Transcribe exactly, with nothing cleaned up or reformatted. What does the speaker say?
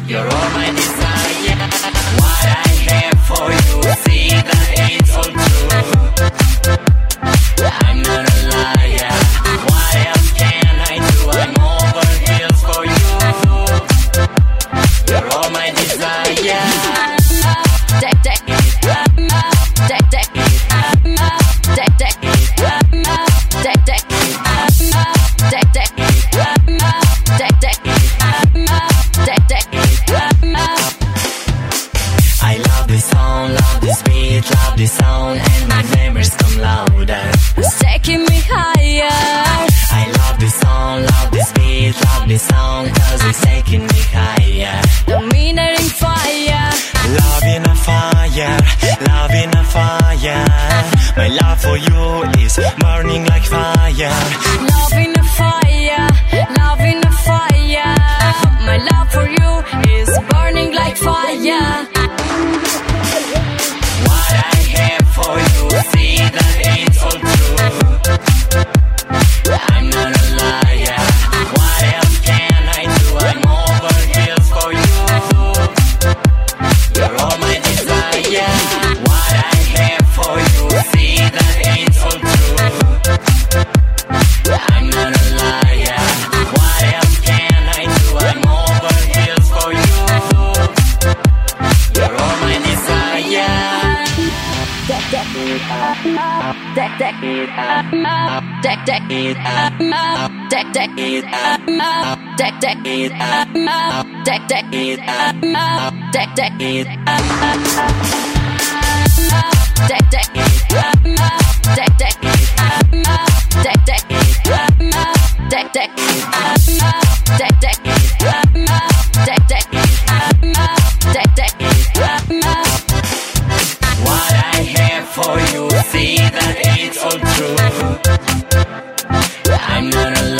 You're all my desire. What I have for you, see that it's all true. I'm not a liar. What else can I do? I'm over heels for you. You're all my desire. Deck, deck, deck, deck, deck, deck, deck, deck, deck, deck, deck, deck, deck, deck. I love this song, love this beat, love this sound, and my memories come louder. It's taking me higher. I love this song, love this beat, love this sound, cause it's taking me higher. The meaner in fire. Love in a fire, love in a fire. My love for you is burning like fire. Love in a fire, love in a fire. My love for you is burning like fire. What I have for you, see that it's all true. I'm not a liar. What else can I do? I'm over heels for you. You're all my desire. What I have for you, see that it's all true. I'm not a liar. What else can I do? I'm over heels for you. You're all my desire. Deck, deck, deck, deck, deck, deck, deck, deck, deck, deck, deck, deck, deck, What I have for you, see that it's all true. I'm not a